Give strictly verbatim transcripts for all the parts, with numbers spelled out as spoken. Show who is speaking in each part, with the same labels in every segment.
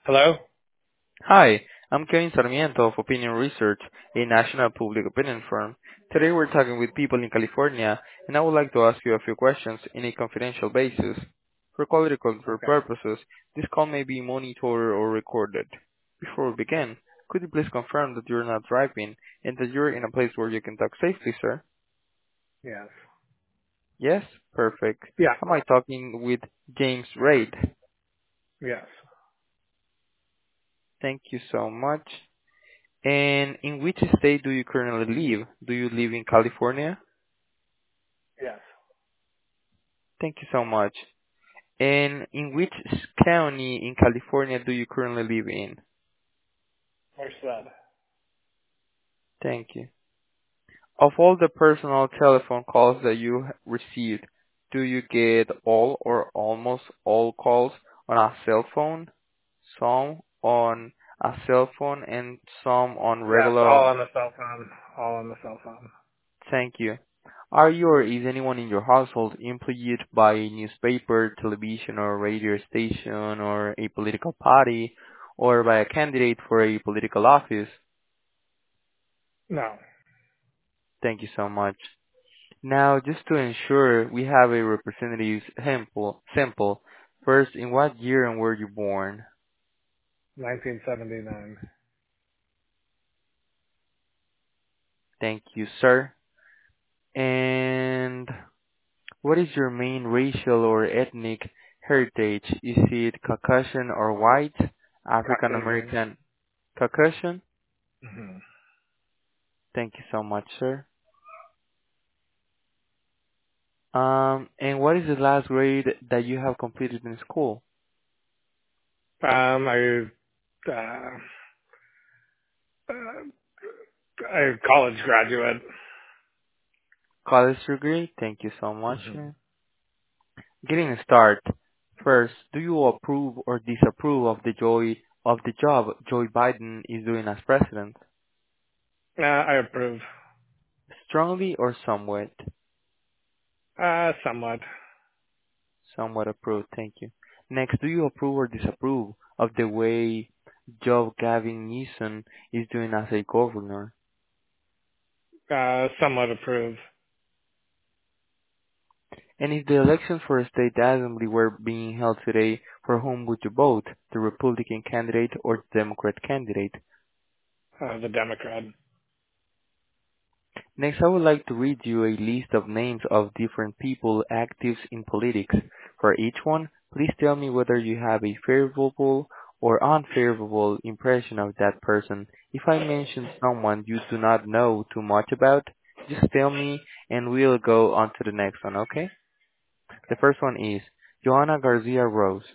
Speaker 1: Hello?
Speaker 2: Hi, I'm Kevin Sarmiento of Opinion Research, a national public opinion firm. Today we're talking with people in California, and I would like to ask you a few questions in a confidential basis. For quality control
Speaker 1: Okay.
Speaker 2: purposes, this call may be monitored or recorded. Before we begin, could you please confirm that you're not driving and that you're in a place where you can talk safely, sir?
Speaker 1: Yes.
Speaker 2: Yes? Perfect.
Speaker 1: Yeah.
Speaker 2: Am I talking with James Raid?
Speaker 1: Yes.
Speaker 2: Thank you so much. And in which state do you currently live? Do you live in California?
Speaker 1: Yes.
Speaker 2: Thank you so much. And in which s- county in California do you currently live in?
Speaker 1: Merced.
Speaker 2: Thank you. Of all the personal telephone calls that you h- received, do you get all or almost all calls on a cell phone, some on a cell phone, and some on
Speaker 1: Yes. All
Speaker 2: regular?
Speaker 1: on the cell phone. All on the cell phone.
Speaker 2: Thank you. Are you or is anyone in your household employed by a newspaper, television, or radio station, or a political party, or by a candidate for a political office?
Speaker 1: No.
Speaker 2: Thank you so much. Now, just to ensure we have a representative sample, sample, first, in what year and were you born?
Speaker 1: nineteen seventy-nine.
Speaker 2: Thank you, sir. And what is your main racial or ethnic heritage? Is it Caucasian or white? African
Speaker 1: Caucasian.
Speaker 2: American? Caucasian?
Speaker 1: hmm
Speaker 2: Thank you so much, sir. Um, and what is the last grade that you have completed in school?
Speaker 1: Um, I, uh, uh, I college graduate.
Speaker 2: College degree? Thank you so much,
Speaker 1: hmm
Speaker 2: sir. Getting started. First, do you approve or disapprove of the joy of the job Joe Biden is doing as president?
Speaker 1: Uh, I approve.
Speaker 2: Strongly or somewhat?
Speaker 1: Uh, somewhat.
Speaker 2: Somewhat approved, thank you. Next, do you approve or disapprove of the way Joe Gavin Newsom is doing as a governor?
Speaker 1: Uh, somewhat approve.
Speaker 2: And if the elections for a state assembly were being held today, for whom would you vote? The Republican candidate or the Democrat candidate?
Speaker 1: Uh, the Democrat.
Speaker 2: Next, I would like to read you a list of names of different people active in politics. For each one, please tell me whether you have a favorable or unfavorable impression of that person. If I mention someone you do not know too much about, just tell me and we'll go on to the next one, okay? The first one is Joanna Garcia Rose.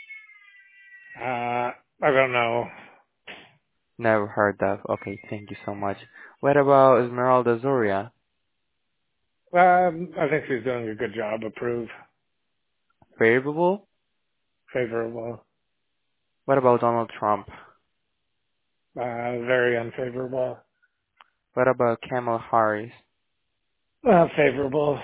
Speaker 1: Uh, I don't know.
Speaker 2: Never heard of. Okay, thank you so much. What about Esmeralda Zoria?
Speaker 1: Um, I think she's doing a good job. Approve.
Speaker 2: Favorable?
Speaker 1: Favorable.
Speaker 2: What about Donald Trump?
Speaker 1: Uh, very unfavorable.
Speaker 2: What about Kamala Harris?
Speaker 1: Uh, favorable.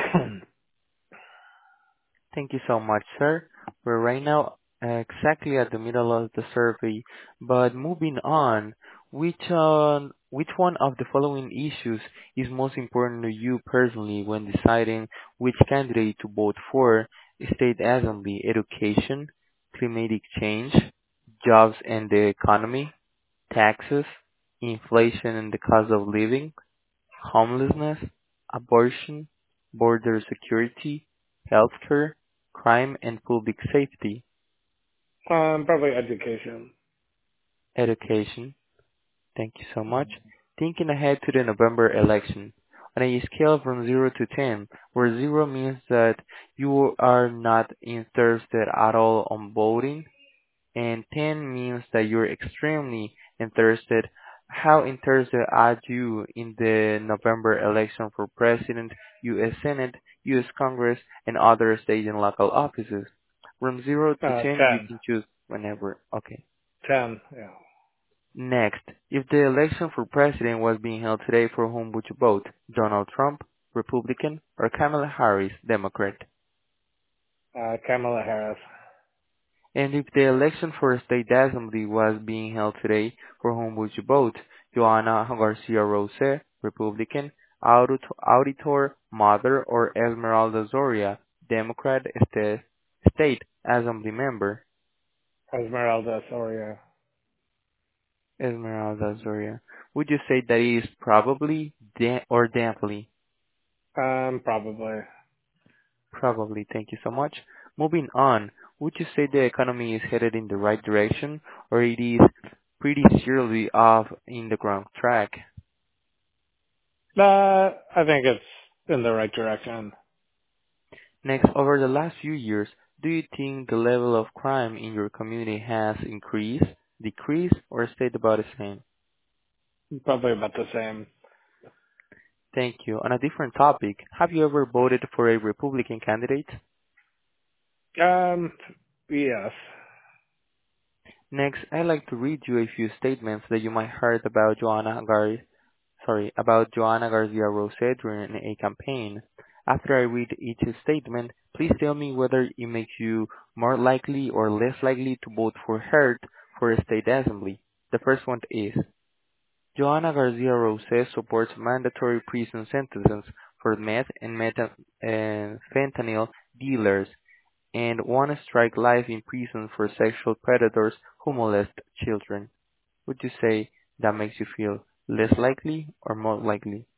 Speaker 2: Thank you so much, sir. We're right now uh, exactly at the middle of the survey, but moving on, which uh, which one of the following issues is most important to you personally when deciding which candidate to vote for? State Assembly, education, climatic change, jobs and the economy, taxes, inflation and the cost of living, homelessness, abortion, border security, healthcare, crime and public safety,
Speaker 1: um, probably education.
Speaker 2: education. Thank you so much. Thinking ahead to the November election. On a scale from zero to ten, where zero means that you are not interested at all on voting, and ten means that you're extremely interested. How interested are you in the November election for President, U S. Senate, U S. Congress, and other state and local offices? From zero to
Speaker 1: Uh,
Speaker 2: ten, you
Speaker 1: ten.
Speaker 2: can choose whenever. Okay.
Speaker 1: ten, yeah.
Speaker 2: Next, if the election for president was being held today, for whom would you vote? Donald Trump, Republican, or Kamala Harris, Democrat?
Speaker 1: Uh, Kamala Harris.
Speaker 2: And if the election for a state assembly was being held today, for whom would you vote? Joanna Garcia Rose, Republican, Audit- Auditor Mother, or Esmeralda Zoria, Democrat, sta- State Assembly Member?
Speaker 1: Esmeralda Soria.
Speaker 2: Esmeralda Zoria. Would you say that is probably de- or definitely?
Speaker 1: Um, probably.
Speaker 2: Probably. Thank you so much. Moving on, would you say the economy is headed in the right direction, or it is pretty seriously off in the wrong track?
Speaker 1: Uh, I think it's in the right direction.
Speaker 2: Next, over the last few years, do you think the level of crime in your community has increased, decreased, or stayed about the same?
Speaker 1: Probably about the same.
Speaker 2: Thank you. On a different topic, have you ever voted for a Republican candidate?
Speaker 1: Um, yes.
Speaker 2: Next, I'd like to read you a few statements that you might heard about Joanna Gar sorry, about Joanna Garcia Rosé during a campaign. After I read each statement, please tell me whether it makes you more likely or less likely to vote for her for a state assembly. The first one is Joanna Garcia Rosé supports mandatory prison sentences for meth and meta- and fentanyl dealers and one strike life in prison for sexual predators who molest children. Would you say that makes you feel less likely or more likely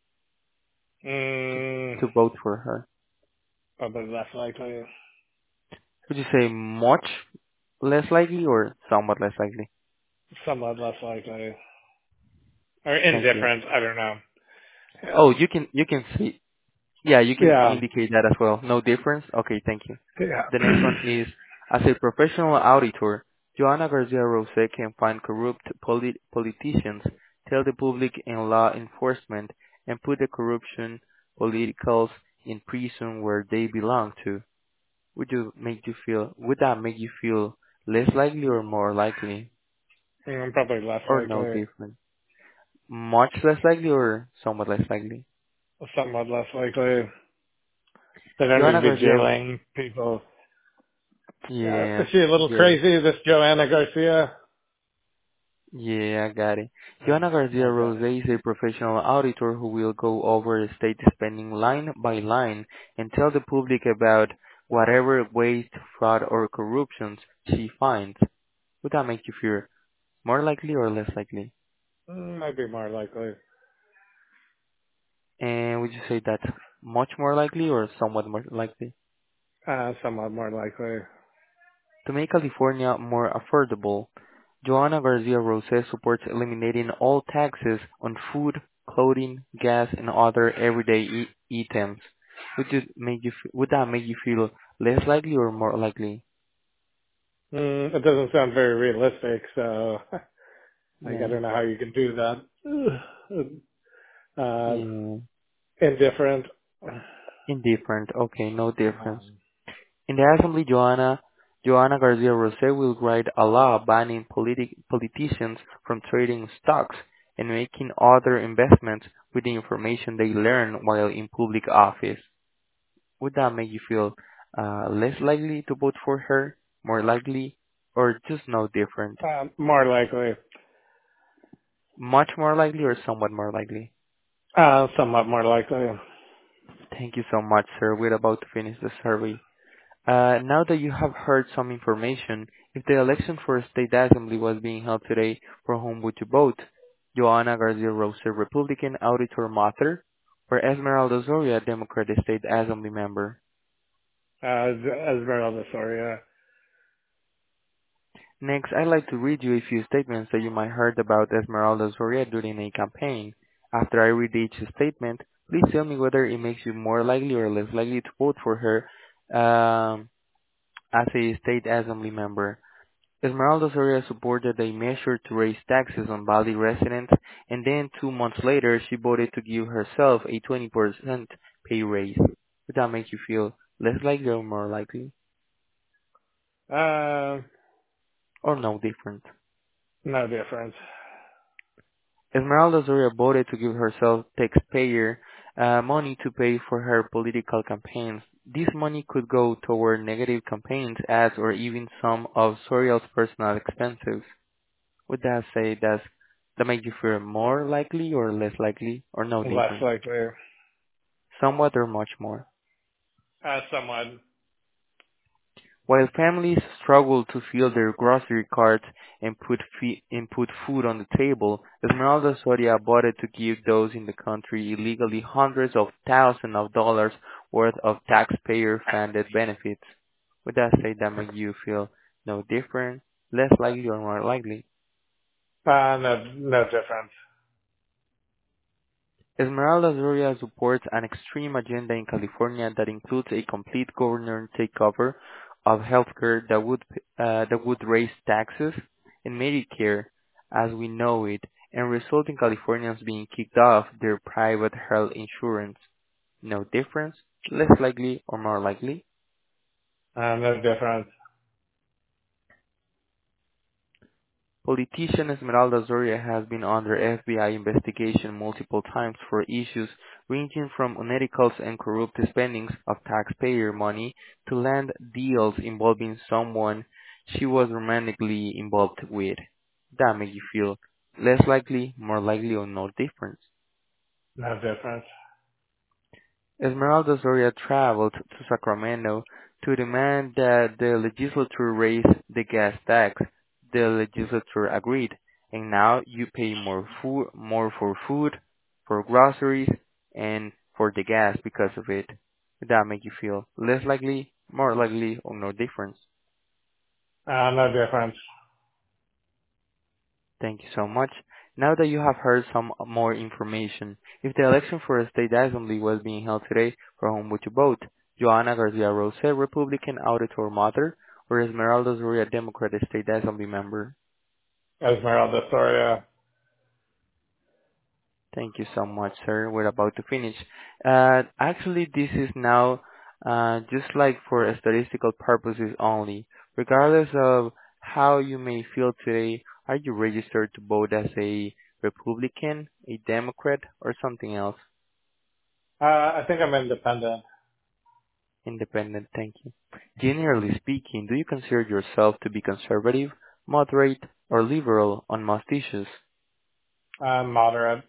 Speaker 2: to,
Speaker 1: Mm,
Speaker 2: to vote for her?
Speaker 1: probably less likely.
Speaker 2: Would you say much less likely or somewhat less likely?
Speaker 1: Somewhat less likely. Or
Speaker 2: Thank you.
Speaker 1: indifferent. I don't know.
Speaker 2: Oh, you can you can see yeah, you can
Speaker 1: Yeah.
Speaker 2: indicate that as well. No difference? Okay, thank you. The next
Speaker 1: Yeah.
Speaker 2: one is as a professional auditor, Joanna Garcia Rose can find corrupt polit- politicians, tell the public and law enforcement, and put the corruption politicals in prison where they belong to. Would you make you feel would that make you feel less likely or more likely?
Speaker 1: Mm, probably less
Speaker 2: Or no
Speaker 1: likely.
Speaker 2: different? Much less likely or somewhat less likely?
Speaker 1: Somewhat less likely. They don't need
Speaker 2: Joanna
Speaker 1: to be
Speaker 2: Garcia
Speaker 1: jailing people. Uh,
Speaker 2: yeah,
Speaker 1: is she a little
Speaker 2: yeah,
Speaker 1: crazy, this Joanna Garcia?
Speaker 2: yeah, I got it.
Speaker 1: Uh,
Speaker 2: Joanna Garcia
Speaker 1: okay.
Speaker 2: Rose is a professional auditor who will go over the state spending line by line and tell the public about whatever waste, fraud, or corruptions she finds. Would that make you feel more likely or less likely?
Speaker 1: Mm, might be more likely.
Speaker 2: And would you say that's much more likely or somewhat more likely?
Speaker 1: Uh, somewhat more likely.
Speaker 2: To make California more affordable, Joanna Garcia Rose supports eliminating all taxes on food, clothing, gas, and other everyday e- items. Would it make you f- would that make you feel less likely or more likely?
Speaker 1: Mm, it doesn't sound very realistic, so like, I
Speaker 2: Yeah,
Speaker 1: don't know how you can do that. Uh,
Speaker 2: yeah,
Speaker 1: indifferent.
Speaker 2: indifferent. Okay, no difference.
Speaker 1: Um,
Speaker 2: In the Assembly, Joanna Joanna Garcia Rose will write a law banning politi- politicians from trading stocks and making other investments with the information they learn while in public office. Would that make you feel uh, less likely to vote for her, more likely, or just no different?
Speaker 1: um, more likely.
Speaker 2: Much more likely or somewhat more likely?
Speaker 1: Uh, somewhat more likely.
Speaker 2: Thank you so much, sir. We're about to finish the survey. Uh, now that you have heard some information, if the election for a state assembly was being held today, for whom would you vote? Joanna Garcia Rosa, Republican Auditor Mather, or Esmeralda Zoria, Democrat State Assembly Member?
Speaker 1: Uh, Esmeralda Soria.
Speaker 2: Next, I'd like to read you a few statements that you might heard about Esmeralda Zoria during a campaign. After I read each statement, please tell me whether it makes you more likely or less likely to vote for her um, as a state assembly member. Esmeralda Soria supported a measure to raise taxes on Valley residents, and then two months later she voted to give herself a twenty percent pay raise. Would that make you feel less likely or more likely?
Speaker 1: Uh,
Speaker 2: Or no different?
Speaker 1: no difference.
Speaker 2: Esmeralda Soria voted to give herself taxpayer uh, money to pay for her political campaigns This money could go toward negative campaigns, ads, or even some of Sorial's personal expenses. Would that say does that make you feel more likely or less likely or no
Speaker 1: Less
Speaker 2: difference?
Speaker 1: likely.
Speaker 2: Somewhat or much more?
Speaker 1: Uh, somewhat.
Speaker 2: While families struggle to fill their grocery carts and put, fe- and put food on the table, Esmeralda Soria voted to give those in the country illegally hundreds of thousands of dollars worth of taxpayer-funded benefits. Would that say that make you feel no different, less likely, or more likely?
Speaker 1: Uh, no, no difference.
Speaker 2: Esmeralda Zoria supports an extreme agenda in California that includes a complete government takeover of healthcare that would uh, that would raise taxes and Medicare as we know it and result in Californians being kicked off their private health insurance. No difference, less likely or more likely?
Speaker 1: Uh, no difference.
Speaker 2: Politician Esmeralda Zoria has been under F B I investigation multiple times for issues ranging from unethical and corrupt spending of taxpayer money to land deals involving someone she was romantically involved with. That makes you feel less likely, more likely, or no difference.
Speaker 1: No difference.
Speaker 2: Esmeralda Zoria traveled to Sacramento to demand that the legislature raise the gas tax. The legislature agreed, and now you pay more food, more for food, for groceries, and for the gas because of it. That make you feel less likely, more likely, or no difference.
Speaker 1: Uh, no difference.
Speaker 2: Thank you so much. Now that you have heard some more information, if the election for a state assembly was being held today, for whom would you vote? Joanna Garcia Rosé, Republican auditor mother, or Esmeralda Zoria, Democrat state assembly member?
Speaker 1: Esmeralda Soria.
Speaker 2: Thank you so much, sir. We're about to finish. Uh, actually, this is now uh, just like for statistical purposes only. Regardless of how you may feel today, are you registered to vote as a Republican, a Democrat, or something else?
Speaker 1: Uh, I think I'm independent.
Speaker 2: Independent, thank you. Generally speaking, do you consider yourself to be conservative, moderate, or liberal on most issues?
Speaker 1: I'm moderate.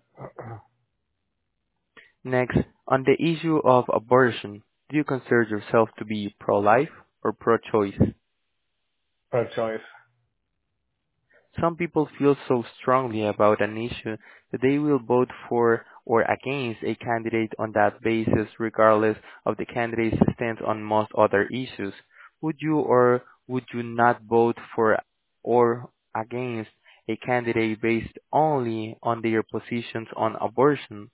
Speaker 2: Next, on the issue of abortion, do you consider yourself to be pro-life or pro-choice?
Speaker 1: Pro-choice.
Speaker 2: Some people feel so strongly about an issue that they will vote for or against a candidate on that basis regardless of the candidate's stance on most other issues. Would you or would you not vote for or against a candidate based only on their positions on abortion?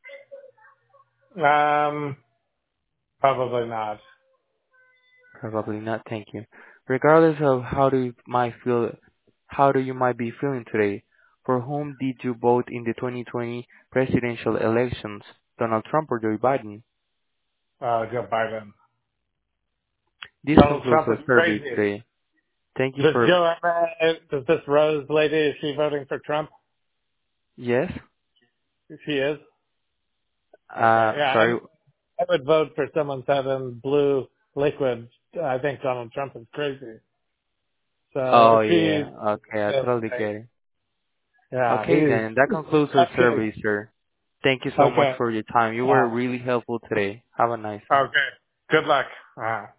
Speaker 1: Um, probably not.
Speaker 2: Probably not, thank you. Regardless of how do you might feel, how do you might be feeling today, for whom did you vote in the twenty twenty presidential elections, Donald Trump or Joe Biden?
Speaker 1: Uh, Joe Biden.
Speaker 2: This
Speaker 1: Donald
Speaker 2: concludes
Speaker 1: Trump
Speaker 2: our
Speaker 1: is
Speaker 2: survey
Speaker 1: crazy.
Speaker 2: today. Thank you
Speaker 1: Does
Speaker 2: for,
Speaker 1: Joe, uh, does this Rose lady, is she voting for Trump?
Speaker 2: yes,
Speaker 1: She is? Okay.
Speaker 2: uh,
Speaker 1: Yeah,
Speaker 2: sorry,
Speaker 1: I'm, I would vote for someone said in blue liquid. I think Donald Trump is crazy. So if
Speaker 2: oh
Speaker 1: he's,
Speaker 2: yeah, okay, I totally get it.
Speaker 1: yeah,
Speaker 2: Okay then, that
Speaker 1: he's
Speaker 2: concludes our
Speaker 1: okay.
Speaker 2: survey, sir. Thank you so much
Speaker 1: Okay.
Speaker 2: for your time. You were
Speaker 1: Uh,
Speaker 2: really helpful today. Have a nice one.
Speaker 1: okay. Good luck. Uh,